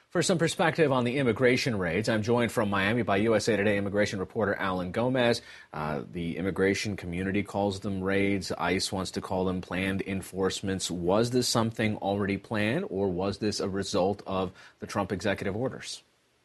For some perspective on the immigration raids, I'm joined from Miami by USA Today immigration reporter Alan Gomez. The immigration community calls them raids. ICE wants to call them planned enforcements. Was this something already planned, or was this a result of the Trump executive orders?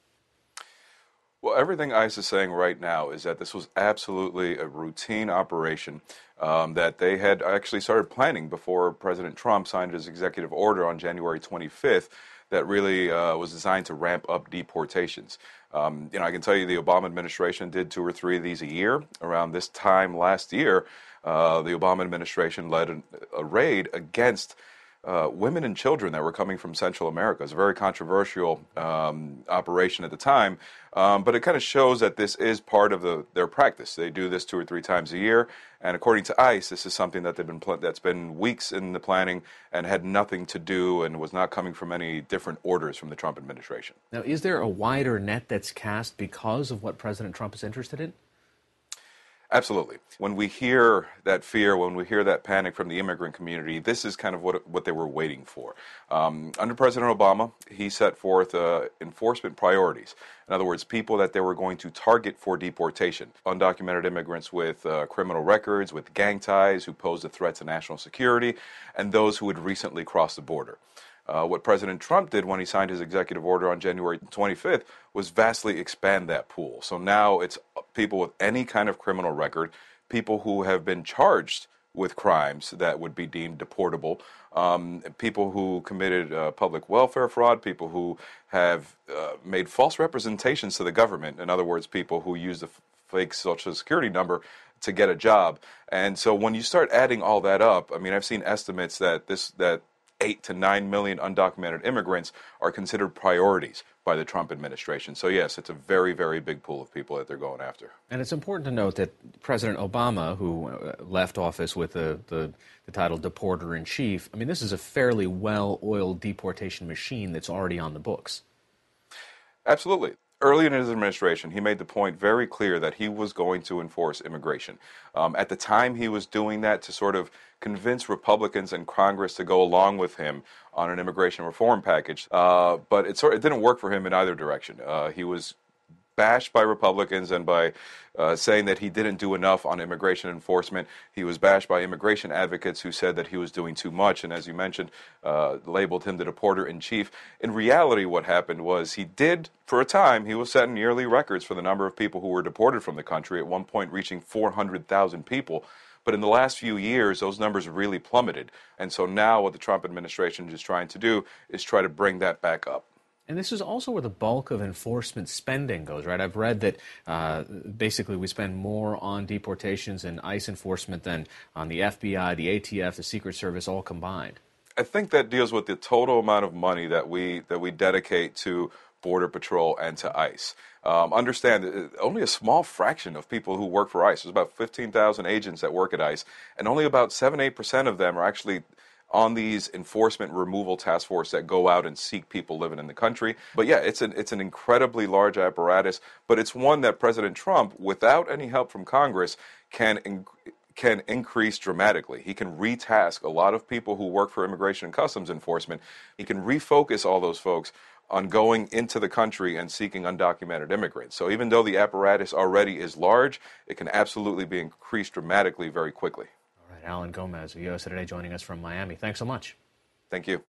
Well, everything ICE is saying right now is that this was absolutely a routine operation that they had actually started planning before President Trump signed his executive order on January 25th that really was designed to ramp up deportations. I can tell you the Obama administration did 2 or 3 of these a year. Around this time last year, the Obama administration led a raid against women and children that were coming from Central America. It's a very controversial operation at the time, but it kind of shows that this is part of their practice. They do this 2 or 3 times a year, and according to ICE, this is something that that's been weeks in the planning and had nothing to do and was not coming from any different orders from the Trump administration. Now, is there a wider net that's cast because of what President Trump is interested in? Absolutely. When we hear that fear, when we hear that panic from the immigrant community, this is kind of what they were waiting for. Under President Obama, he set forth enforcement priorities. In other words, people that they were going to target for deportation. Undocumented immigrants with criminal records, with gang ties, who pose a threat to national security, and those who had recently crossed the border. What President Trump did when he signed his executive order on January 25th was vastly expand that pool. So now it's people with any kind of criminal record, people who have been charged with crimes that would be deemed deportable, people who committed public welfare fraud, people who have made false representations to the government. In other words, people who use the fake Social Security number to get a job. And so when you start adding all that up, I mean, I've seen estimates that 8 to 9 million undocumented immigrants are considered priorities by the Trump administration. So yes, it's a very, very big pool of people that they're going after. And it's important to note that President Obama, who left office with the title Deporter-in-Chief, I mean, this is a fairly well-oiled deportation machine that's already on the books. Absolutely. Early in his administration, he made the point very clear that he was going to enforce immigration. At the time, he was doing that to sort of convince Republicans in Congress to go along with him on an immigration reform package. But it didn't work for him in either direction. He was bashed by Republicans and by saying that he didn't do enough on immigration enforcement. He was bashed by immigration advocates who said that he was doing too much, and as you mentioned, labeled him the deporter-in-chief. In reality, what happened was he did, for a time, he was setting yearly records for the number of people who were deported from the country, at one point reaching 400,000 people. But in the last few years, those numbers really plummeted. And so now what the Trump administration is trying to do is try to bring that back up. And this is also where the bulk of enforcement spending goes, right? I've read that basically we spend more on deportations and ICE enforcement than on the FBI, the ATF, the Secret Service, all combined. I think that deals with the total amount of money that we dedicate to Border Patrol and to ICE. Understand that only a small fraction of people who work for ICE, there's about 15,000 agents that work at ICE, and only about 7-8% of them are actually on these enforcement removal task force that go out and seek people living in the country. But yeah, it's an incredibly large apparatus, but it's one that President Trump, without any help from Congress, can increase dramatically. He can retask a lot of people who work for Immigration and Customs Enforcement. He can refocus all those folks on going into the country and seeking undocumented immigrants. So even though the apparatus already is large, it can absolutely be increased dramatically very quickly. All right, Alan Gomez of USA Today joining us from Miami. Thanks so much. Thank you.